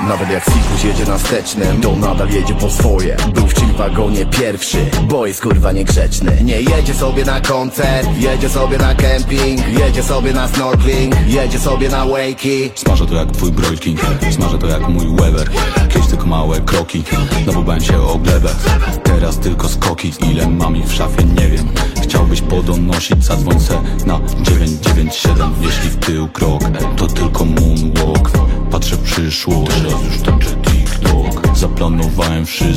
Nawet jak Sikus jedzie na wstecznym, to nadal jedzie po swoje. Był w chill wagonie pierwszy, bo jest kurwa niegrzeczny. Nie jedzie sobie na koncert, jedzie sobie na kemping, jedzie sobie na snorkeling, jedzie sobie na wakey. Smażę to jak twój Broil King, smażę to jak mój Weber. Kiedyś tylko małe kroki, znowu bałem się o glebę. Teraz tylko skoki, ile mam ich w szafie nie wiem. Chciałbyś podonosić, zadzwoń se na 997. Jeśli w tył krok, to tylko moonwalk. Patrzę w przyszłość, teraz już tańczę TikTok. Zaplanowałem wszystko.